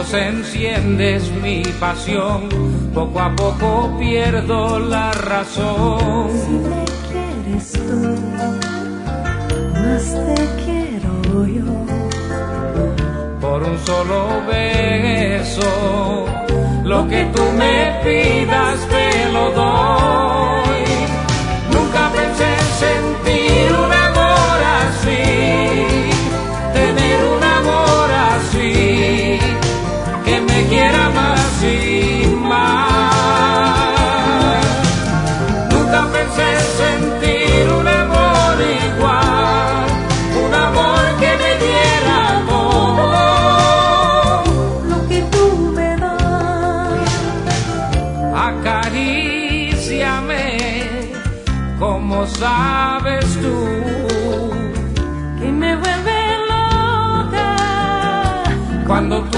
vos enciendes mi pasión, poco a poco pierdo la razón. Si me quieres tú, más te quiero yo. Por un solo beso, lo que tú me pidas te lo doy. Nunca pensé sentir un amor así, tener un amor así, que me quiera más y más. Nunca pensé sentir un amor igual, un amor que me diera todo lo que tú me das. Acaríciame como sabes tú, Que me vuelve loca cuando tú